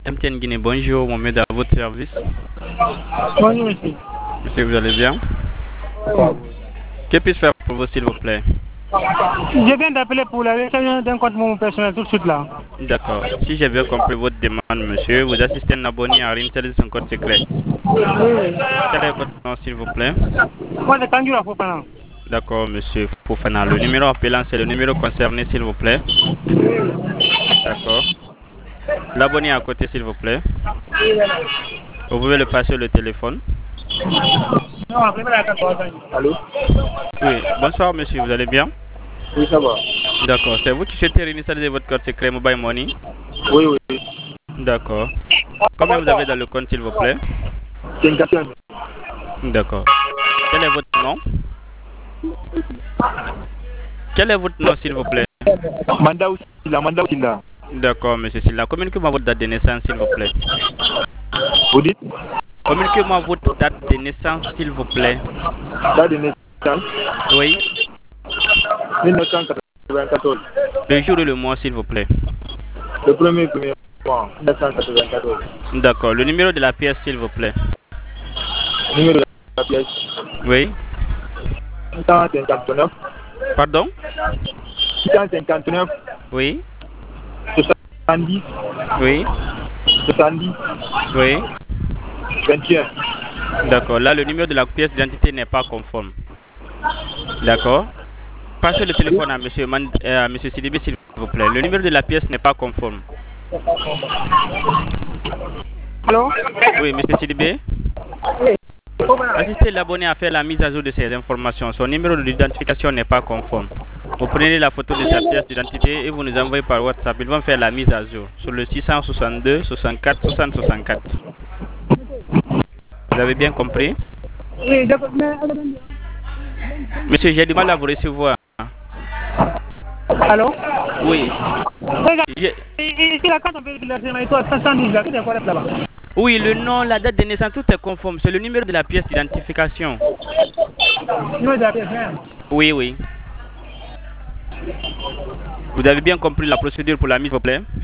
MTN Guinée, bonjour, Mohamed à votre service. Bonjour, monsieur. Monsieur, vous allez bien? Que puis-je faire pour vous, s'il vous plaît? Je viens d'appeler pour la réservation d'un compte mon personnel tout de suite là. D'accord. Si j'ai bien compris votre demande, monsieur, vous assistez un abonné à Rintel son code secret. Oui, oui. Quel est votre nom, s'il vous plaît? Moi, c'est Kanjura Fofana. D'accord, monsieur Fofana. Le numéro appelant, c'est le numéro concerné, s'il vous plaît. D'accord. L'abonné à côté, s'il vous plaît. Vous pouvez le passer le téléphone. Non, après, la 14 ans. Allô? Oui. Bonsoir, monsieur, vous allez bien? Oui, ça va. D'accord. C'est vous qui souhaitez réinstaller votre code secret Mobile Money? Oui, oui. D'accord. Combien vous avez dans le compte, s'il vous plaît? C'est une question. D'accord. Quel est votre nom? Quel est votre nom, s'il vous plaît? Manda Silla. D'accord, monsieur Silla. Communiquez-moi votre date de naissance, s'il vous plaît. Vous dites? Communiquez-moi votre date de naissance, s'il vous plaît. Date de naissance? Oui. 1994. Le jour et le mois, s'il vous plaît. Le premier mois, 1994. D'accord. Le numéro de la pièce, s'il vous plaît. Numéro de la pièce? Oui. 659. Pardon? 659. Oui. 70. Oui. 70. Oui. 21. D'accord. Là, le numéro de la pièce d'identité n'est pas conforme. D'accord. Passez le téléphone à monsieur Sidibé, s'il vous plaît. Le numéro de la pièce n'est pas conforme. Allô? Oui, monsieur Sidibé. Assistez l'abonné à faire la mise à jour de ces informations. Son numéro d'identification n'est pas conforme. Vous prenez la photo de sa pièce d'identité et vous nous envoyez par WhatsApp. Ils vont faire la mise à jour sur le 662 64 60 64. Vous avez bien compris? Oui, d'accord. Monsieur, j'ai du mal à vous recevoir. Allô? Oui. Ici, la carte, on peut la faire, 512, là, c'est quoi là-bas? Oui, le nom, la date de naissance, tout est conforme. C'est le numéro de la pièce d'identification. Numéro de la pièce, hein? Oui, oui. Vous avez bien compris la procédure pour la mise, s'il vous plaît?